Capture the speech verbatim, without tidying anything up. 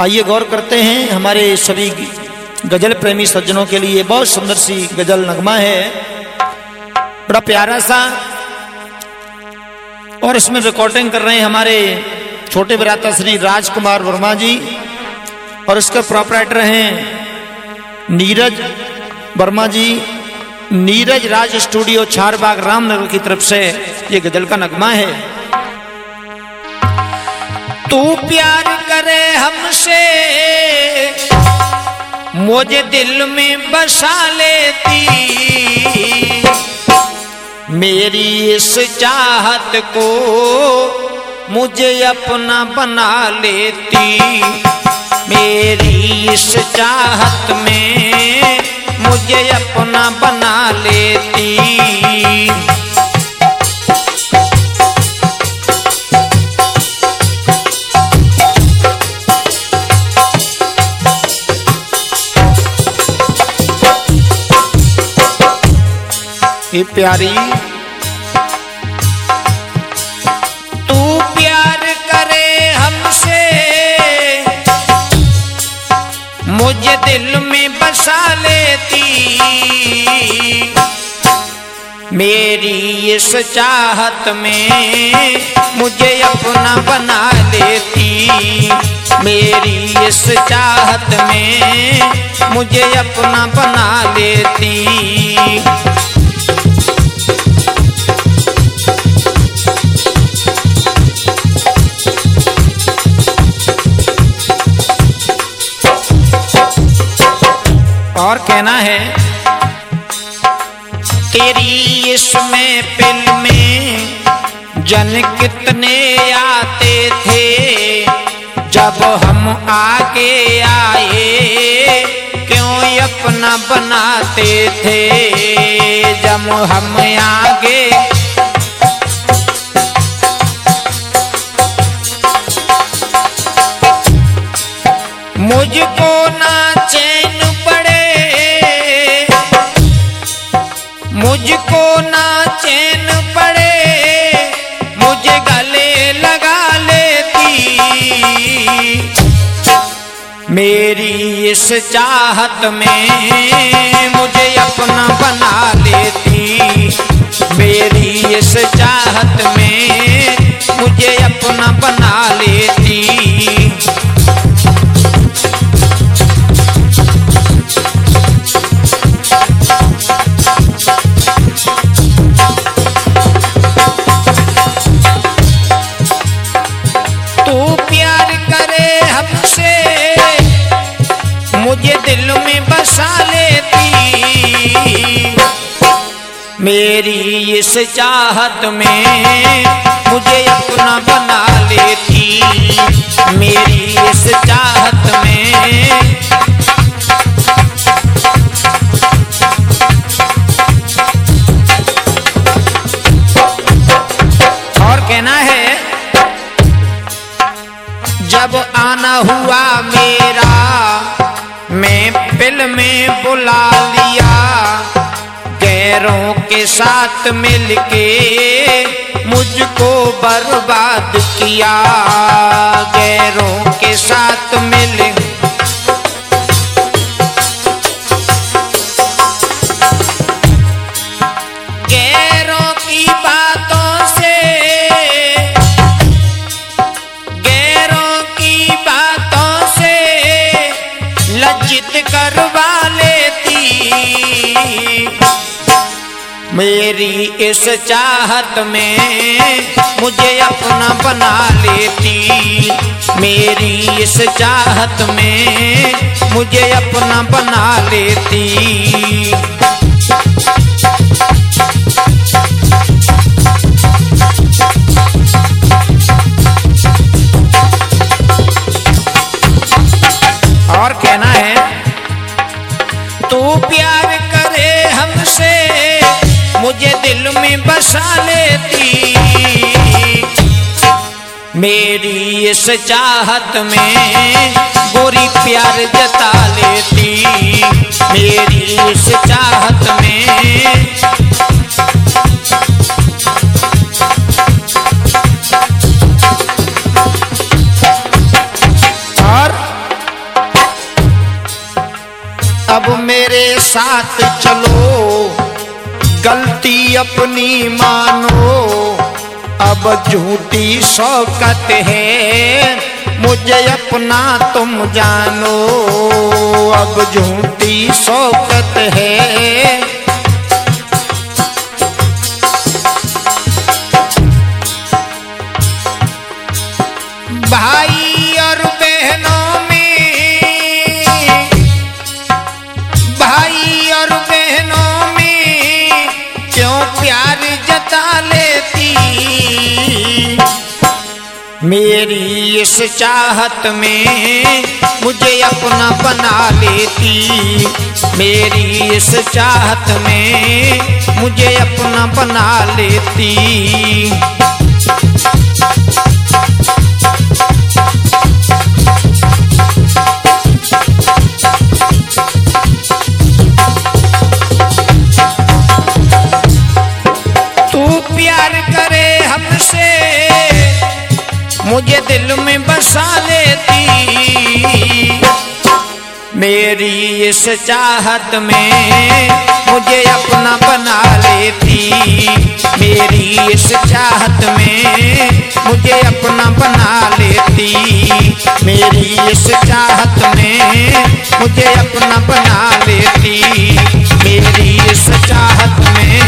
आइए गौर करते हैं हमारे सभी गजल प्रेमी सज्जनों के लिए बहुत सुंदर सी गजल नगमा है, बड़ा प्यारा सा। और इसमें रिकॉर्डिंग कर रहे हैं हमारे छोटे भ्राता श्री राजकुमार वर्मा जी, और इसके प्रोपराइटर हैं नीरज वर्मा जी, नीरज राज स्टूडियो चारबाग रामनगर की तरफ से ये गजल का नगमा है। तू प्यार करे हमसे मुझे दिल में बसा लेती, मेरी इस चाहत को मुझे अपना बना लेती, मेरी इस चाहत में मुझे अपना बना लेती। ये प्यारी तू प्यार करे हमसे मुझे दिल में बसा लेती, मेरी इस चाहत में मुझे अपना बना लेती, मेरी इस चाहत में मुझे अपना बना लेती। और कहना है तेरी इसमें पिल में जन कितने आते थे, जब हम आगे आए क्यों अपना बनाते थे, जब हम आगे मुझको ना चैन मुझको ना चैन पड़े मुझे गले लगा लेती, मेरी इस चाहत में मुझे अपना बना लेती, मेरी इस चाहत में मुझे अपना बना लेती। मुझे दिल में बसा लेती, मेरी इस चाहत में मुझे अपना बना लेती, मेरी इस चाहत में। और कहना है जब आना हुआ मेरा मैं पिल में बुला लिया, गैरों के साथ मिलके मुझको बर्बाद किया, गैरों के साथ मिल गैरों की बातों से गैरों की बातों से लज्जित करवा लेती, मेरी इस चाहत में मुझे अपना बना लेती, मेरी इस चाहत में मुझे अपना बना लेती। और कहना है तू प्यार करे हमसे मुझे दिल में बसा लेती, मेरी इस चाहत में गोरी प्यार जता लेती, मेरी इस चाहत में। और अब मेरे साथ चलो, गलती अपनी मानो। अब झूठी शौकत है, मुझे अपना तुम जानो। अब झूठी शौकत है। भाई और बहनों में, भाई और बहनों में क्यों प्यार जता लेती। मेरी इस चाहत में मुझे अपना बना लेती। मेरी इस चाहत में मुझे अपना बना लेती। मुझे दिल में बसा लेती। मेरी इस चाहत में मुझे अपना बना लेती। मेरी इस चाहत में मुझे अपना बना लेती। मेरी इस चाहत में मुझे अपना बना लेती। मेरी इस चाहत में